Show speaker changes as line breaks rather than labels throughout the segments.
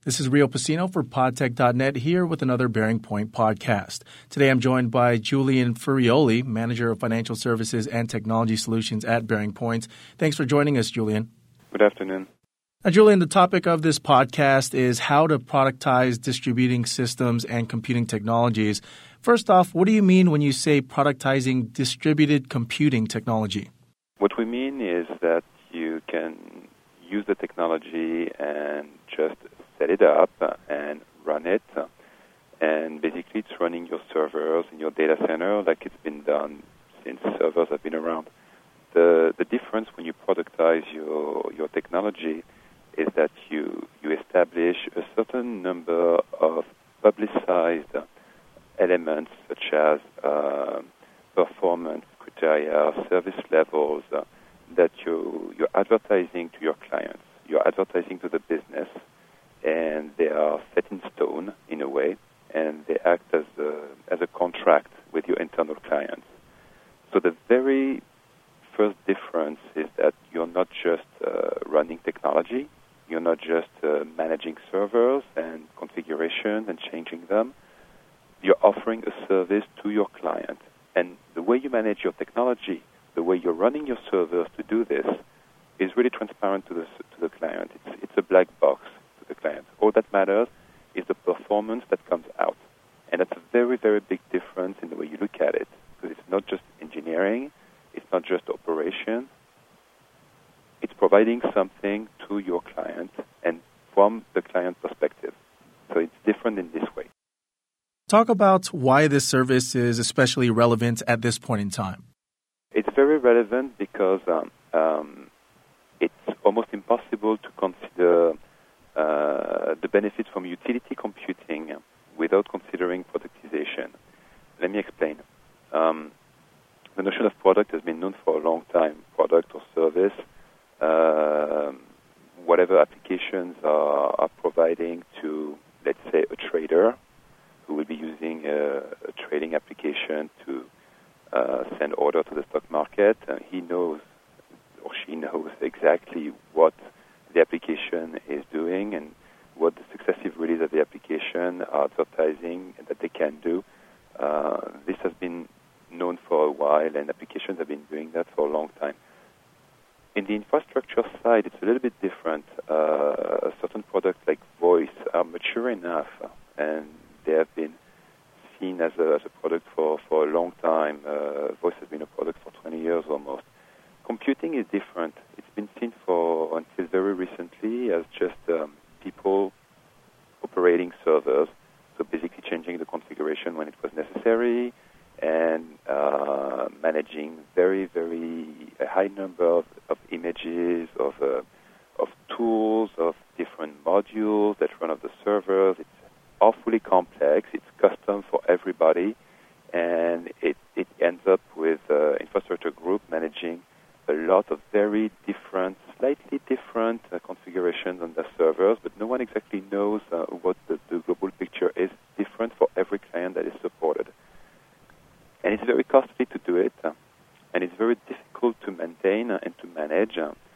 This is Rio Pacino for podtech.net here with another Bearing Point podcast. Today I'm joined by Julian Furioli, Manager of Financial Services and Technology Solutions at Bearing Point. Thanks for joining us, Julian.
Good afternoon.
Now, Julian, the topic of this podcast is how to productize distributing systems and computing technologies. First off, what do you mean when you say productizing distributed computing technology?
What we mean is that you can use the technology and just set it up and run it. And basically, it's running your servers in your data center like it's been done since servers have been around. The difference when you productize your technology is that you establish a certain number of publicized elements such as performance criteria, service levels that you're advertising to your clients. You're advertising to the business, and they are set in stone in a way, and they act as a contract with your internal clients. So the very first difference is that you're not just running technology, you're not just managing servers and configuration and changing them. You're offering a service to your client. And the way you manage your technology, the way you're running your servers to do this, is really transparent to the client. It's a black box to the client. All that matters is the performance that comes out. And that's a very, very big difference in the way you look at it, because it's not just engineering, it's not just operation. It's providing something to your client and from the client perspective. So it's different in this way.
Talk about why this service is especially relevant at this point in time.
It's very relevant because it's almost impossible to consider the benefits from utility computing without considering productization. Let me explain. The notion of product has been known for a long time. Product or service, whatever applications are providing to, let's say, a trader who will be using a trading application to send order to the stock market. He knows or she knows exactly what the application is doing and what the successive release of the application are advertising that they can do. This has been known for a while, and applications have been doing that for a long time. In the infrastructure side, it's a little bit different. Certain products like voice are mature enough, and they have been seen as a product for a long time. Voice has been a product for 20 years almost. Computing is different. It's been seen until very recently as just people operating servers, so basically changing the configuration when it was necessary and managing very, very a high number of images, of tools, of different modules that run off the servers. It's awfully complex. It's custom for everybody, and it ends up with infrastructure group managing a lot of very different, slightly different configurations on their servers, but no one exactly knows what the global picture is, different for every client that is supported. And it's very costly to do it, and it's very difficult to maintain and to manage,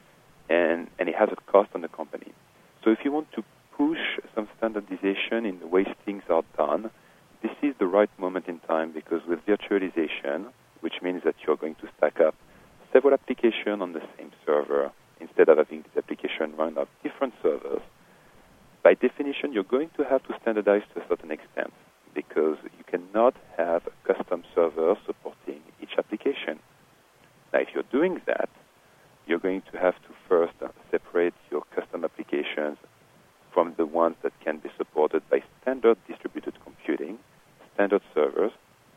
and it has a cost on the company. So if you want to push some standardization in the way things are done, this is the right moment in time, because with virtualization, which means that you're going to stack up several applications on the same server instead of having this application run off different servers, by definition, you're going to have to standardize to a certain extent, because you cannot have a custom server supporting each application. Now, if you're doing that, you're going to have to first separate your custom applications from the ones that can be supported by standard distributed computing, standard servers,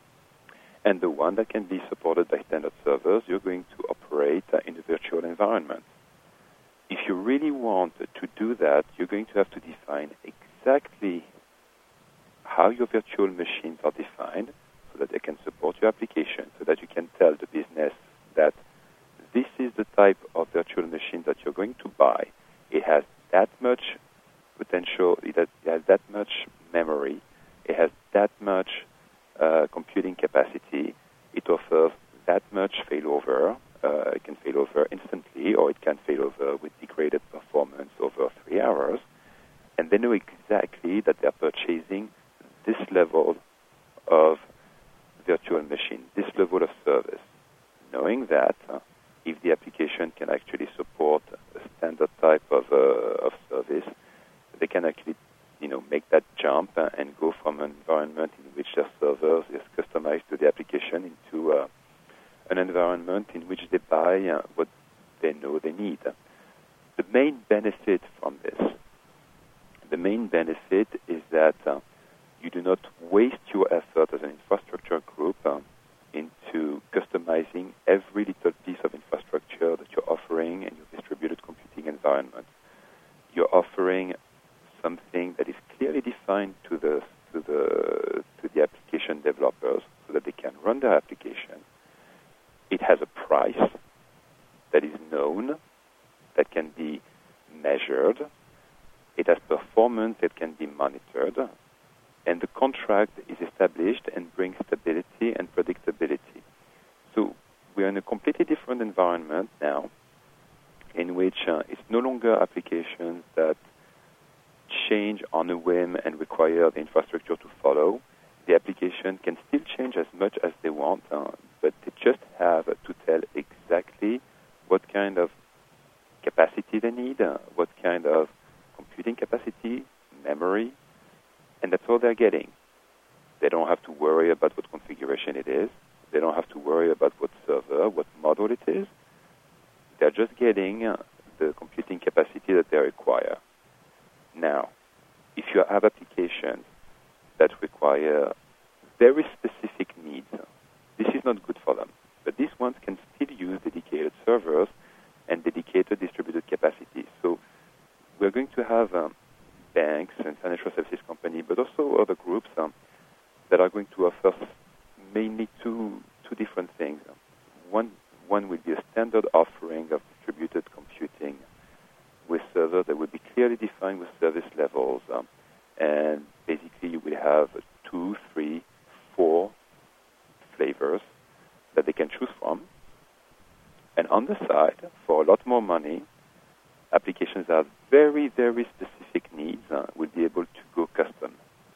and the one that can be supported by standard servers, you're going to operate in a virtual environment. If you really want to do that, you're going to have to define exactly how your virtual machines are defined so that they can support your application, so that you can tell the business that this is the type of virtual machine that you're going to buy. It has that much potential, it has that much memory, it has that much computing capacity, it offers that much failover. It can fail over instantly, or it can fail over with degraded performance over 3 hours. and they know exactly that they're purchasing this level of virtual machine, this level of service, knowing that if the application can actually support a standard type of service, they can actually make that jump and go from an environment in which their servers is customized to the application into an environment in which they buy what they know they need. The main benefit from this, is that you do not waste your effort as an infrastructure group into customizing every little piece of infrastructure that you're offering in your distributed computing environment. You're offering something that is clearly defined to the application developers so that they can run their application. It has a price that is known, that can be measured. It has performance that can be monitored. And the contract is established and brings stability and predictability. So we're in a completely different environment now in which it's no longer applications that change on a whim and require the infrastructure to follow. The application can still change as much as they want, but they just have to tell exactly what kind of capacity they need, what kind of computing capacity, memory, and that's all they're getting. They don't have to worry about what configuration it is. They don't have to worry about what server, what model it is. They're just getting the computing capacity that they require. Now, if you have applications that require very specific needs, this is not good for them. But these ones can still use dedicated servers and dedicated distributed capacity. So we're going to have banks and financial services companies, but also other groups that are going to offer mainly two different things. One will be a standard offering of distributed computing with servers that will be clearly defined with service levels, and basically you will have 2, 3, 4 flavors that they can choose from. And on the side, for a lot more money, applications that have very, very specific needs will be able to go custom.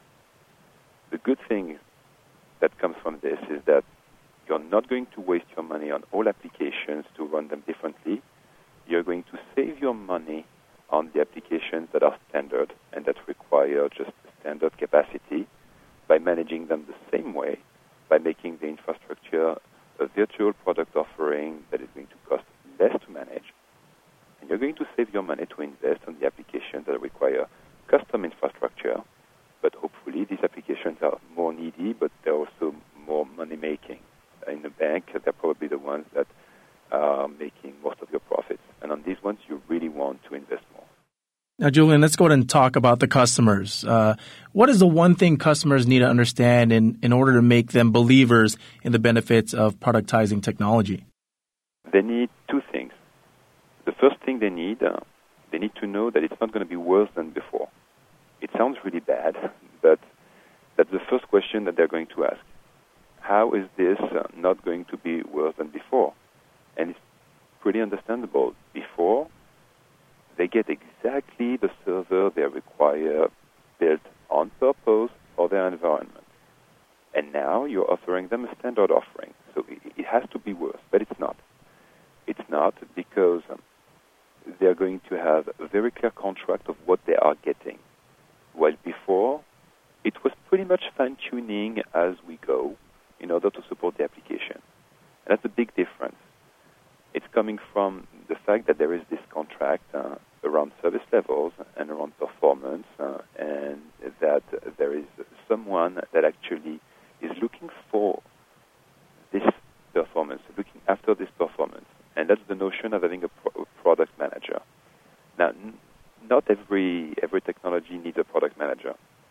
The good thing that comes from this is that you're not going to waste your money on all applications to run them differently. You're going to save your money on the applications that are standard and that require just standard capacity by managing them the same way, by making the infrastructure a virtual product offering that is going to cost less to manage. And you're going to save your money to invest on the applications that require custom infrastructure, but hopefully these applications are more needy, but they're also more money-making. In the bank, they're probably the ones that are making most of your profits. And on these ones, you really want to invest more.
Now, Julian, let's go ahead and talk about the customers. What is the one thing customers need to understand in order to make them believers in the benefits of productizing technology?
They need two things. The first thing they need to know that it's not going to be worse than before. It sounds really bad, but that's the first question that they're going to ask. How is this not going to be worse than before? And it's pretty understandable. Before, they get exactly the server they require built on purpose for their environment. And now you're offering them a standard offering. So it has to be worse, but it's not. It's not because they're going to have a very clear contract of what they are getting. While before, it was pretty much fine-tuning as we go in order to support the application. And that's a big difference. It's coming from the fact that there is this contract around service levels and around performance, and that there is someone that actually is looking for this performance, looking after this performance. And that's the notion of having a product manager. Now, not every technology needs a product manager.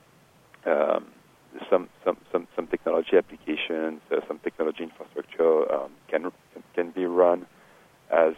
Some technology applications, some technology infrastructure can be run as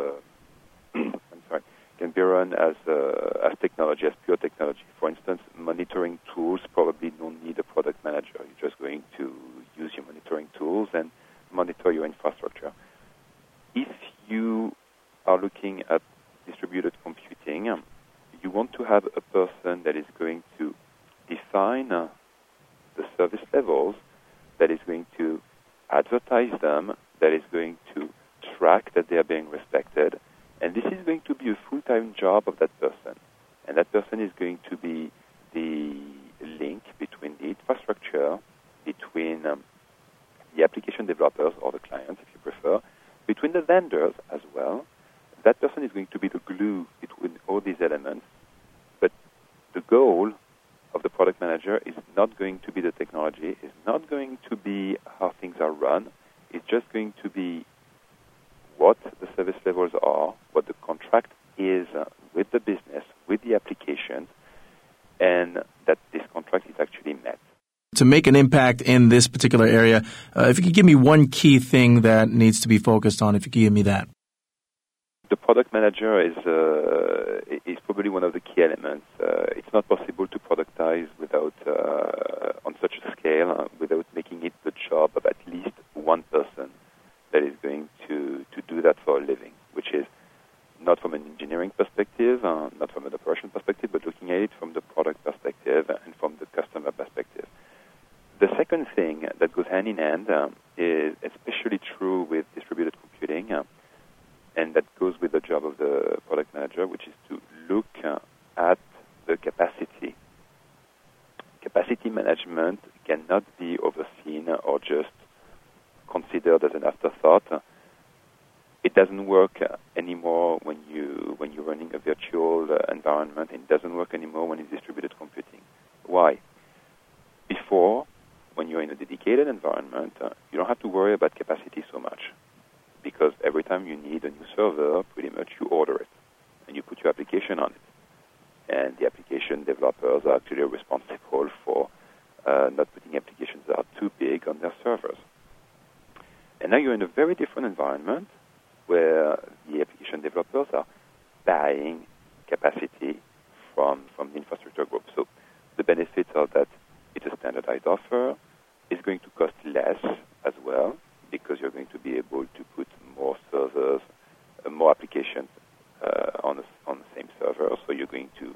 technology, as pure technology. For instance, monitoring tools probably don't need a product manager. You're just going to use your monitoring tools and monitor your infrastructure. If you are looking at distributed computing, you want to have a person that is going to define the service levels, that is going to advertise them, that is going to track that they are being respected. And this is going to be a full-time job of that person. And that person is going to be the link between the infrastructure, between the application developers or the clients, if you prefer, between the vendors as well. That person is going to be the glue between all these elements. But the goal of the product manager is not going to be the technology, is not going to be how things are run. It's just going to be what the service levels are, what the contract is with the business, with the applications, and that this contract is actually met.
To make an impact in this particular area, if you could give me one key thing that needs to be focused on, if you could give me that.
The product manager is probably one of the key elements. It's not possible to productize without, on such a scale, without making it the job of at least one person that is going to do that for a living, which is not from an engineering perspective, not from an operation perspective, but looking at it from the product perspective and from the customer perspective. The second thing that goes hand in hand is especially true with distributed computing, and that goes with the job of the product manager, which is to look at the capacity. Capacity management cannot be overseen or just considered as an afterthought. It doesn't work anymore when you're running a virtual environment. It doesn't work anymore when it's distributed computing. Why? Before, when you're in a dedicated environment, you don't have to worry about capacity so much, because every time you need a new server, pretty much you order it, and you put your application on it. And the application developers are actually responsible for not putting applications that are too big on their servers. And now you're in a very different environment where the application developers are buying capacity from the infrastructure group. So the benefits are that it's a standardized offer. It's going to cost less as well, because you're going to be able to put more servers, more applications on the same server. So you're going to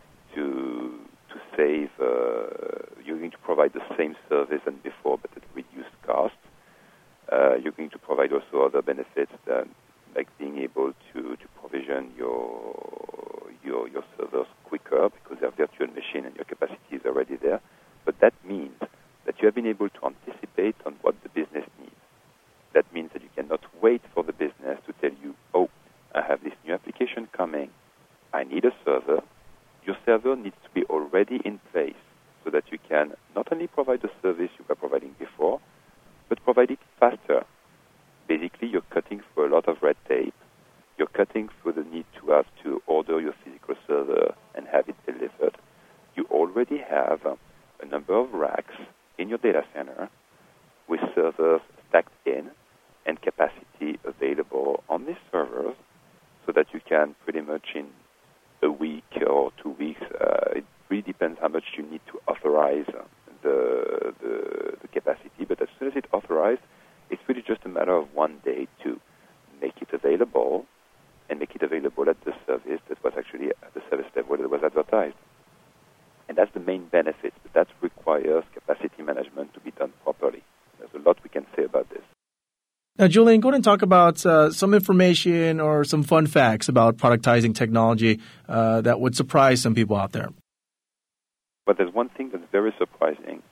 save. You're going to provide the same service than before, but at reduced cost. You're going to provide also other benefits, like being able to provision your servers quicker, because they're virtual machine and your capacity is already there. But that means that you have been able to anticipate on what the business needs. That means that you cannot wait for the business to tell you, oh, I have this new application coming, I need a server. Your server needs to be already in place so that you can not only provide the service you were providing before, but provide it faster. Basically, you're cutting through a lot of red tape. You're cutting through the need to have to order your physical server and have it delivered. You already have a number of racks in your data center with servers stacked in and capacity available on these servers, so that you can pretty much in a week or 2 weeks, it really depends how much you need to authorize the capacity, but as soon as it's authorized, it's really just a matter of 1 day to make it available and make it available at the service that was actually at the service level that was advertised. And that's the main benefit, but that requires capacity management to be done properly. There's a lot we can say about this.
Now, Julien, go ahead and talk about some information or some fun facts about productizing technology that would surprise some people out there.
But there's one thing that's very surprising,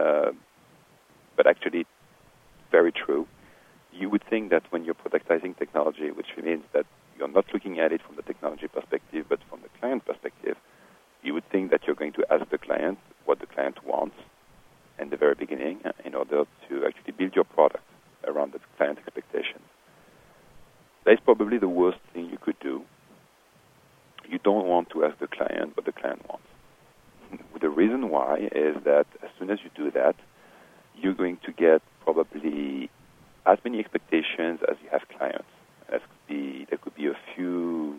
but actually very true. You would think that when you're productizing technology, which means that you're not looking at it from the technology perspective, but from the client perspective, you would think that you're going to ask the client what the client wants in the very beginning in order to actually build your product around the client expectations. That is probably the worst thing you could do. You don't want to ask the client what the client wants. The reason why is that as soon as you do that, you're going to get probably as many expectations as you have clients. There could be a few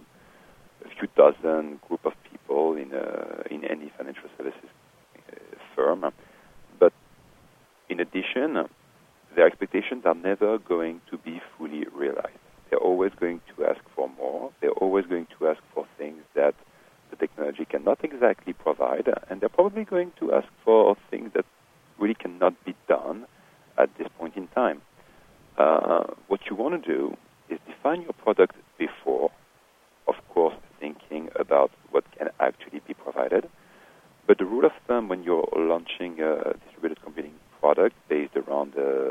dozen group of people in any financial services firm. But in addition, their expectations are never going to be fully realized. They're always going to ask for more. They're always going to ask for things that the technology cannot exactly provide, and they're probably going to ask for things that really cannot be done at this point in time. What you want to do is define your product before, of course, thinking about what can actually be provided. But the rule of thumb when you're launching a distributed computing product based around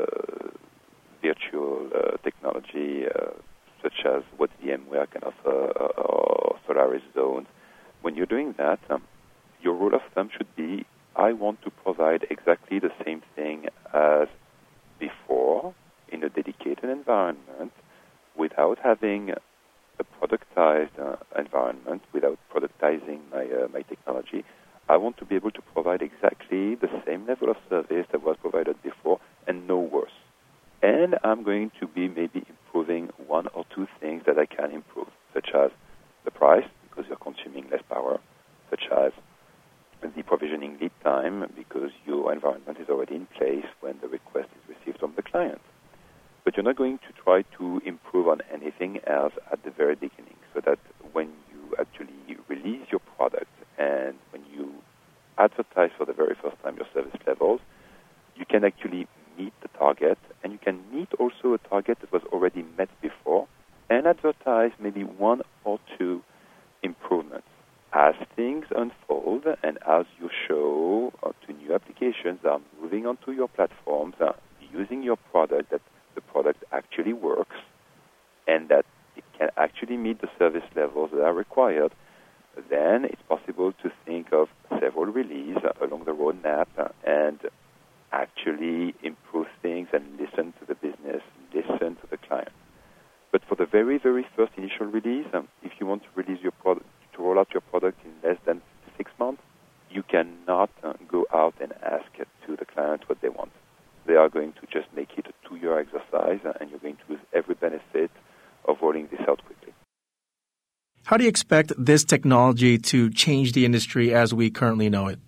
virtual technology, such as what VMware can offer or Solaris Zones, when you're doing that, your rule of thumb should be, I want to provide exactly the same thing as before in a dedicated environment without having a productized environment, without productizing my technology. I want to be able to provide exactly the same level of service that was provided before and no worse. And I'm going to be maybe improving one or two things that I can improve, such as the price, because you're consuming less power, such as the provisioning lead time, because your environment is already in place when the request is received from the client. But you're not going to try to improve on anything else at the very beginning, so that when you actually release your product and when you advertise for the very first time your service levels, you can actually meet the target, and you can meet also a target that was already met before, and advertise maybe one or two improvements. As things unfold and as you show to new applications that are moving onto your platforms, using your product, that the product actually works and that it can actually meet the service levels that are required, then it's possible to think of several releases along the roadmap and actually improve things and listen to the business, listen to the client. But for the very, very first initial release, if you want to release your product, to roll out your product in less than 6 months, you cannot go out and ask to the client what they want. They are going to just make it a 2-year exercise, and you're going to lose every benefit of rolling this out quickly.
How do you expect this technology to change the industry as we currently know it?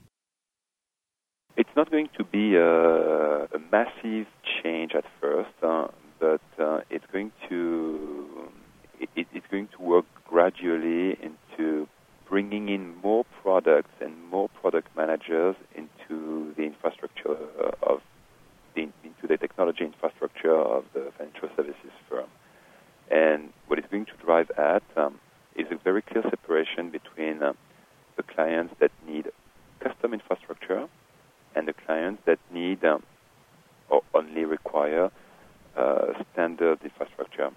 It's not going to be a massive change at first, but it's going to work gradually into bringing in more products and more product managers into the infrastructure into the technology infrastructure of the financial services firm. And what it's going to drive at is a very clear separation between the clients that need custom infrastructure and the clients that need or only require standard infrastructure.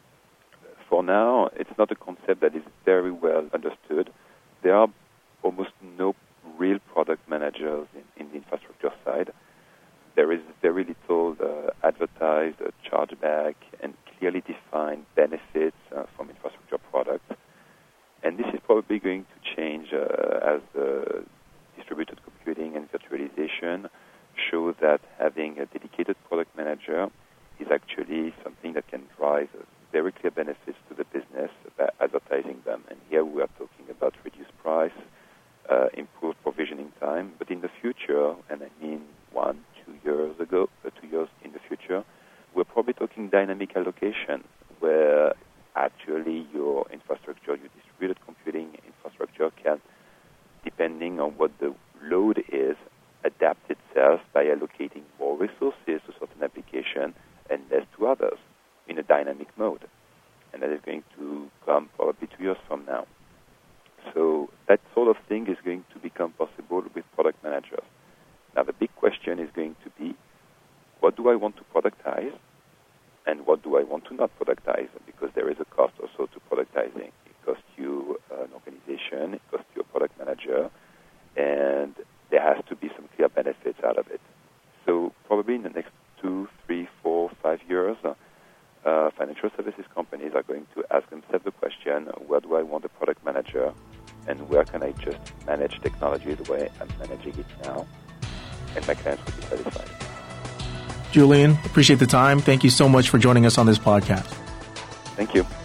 For now, it's not a concept that is very well understood. There are almost no real product managers in the infrastructure side. There is very little advertised chargeback and clearly defined benefits from infrastructure products. And this is probably going to change as distributed computing and virtualization show that having a dedicated product manager is actually something that can drive very clear benefits to the business by advertising them. And here we are talking about reduced price, improved provisioning time. But in the future, and I mean 1-2 years ago, 2 years in the future, we're probably talking dynamic allocation, where actually your infrastructure, your distributed computing infrastructure can, depending on what the load is, adapt itself by allocating more resources to certain applications and less to others in a dynamic mode. And that is going to come probably 2 years from now. So that sort of thing is going to become possible with product managers. Now the big question is going to be, what do I want to productize and what do I want to not productize? Because there is a cost also to productizing. It costs you an organization, it costs you a product manager, and there has to be some clear benefits out of it. So probably in the next 2, 3, 4, 5 years, financial services companies are going to ask themselves the question, where do I want a product manager and where can I just manage technology the way I'm managing it now? And my clients will be satisfied.
Julien, appreciate the time. Thank you so much for joining us on this podcast.
Thank you.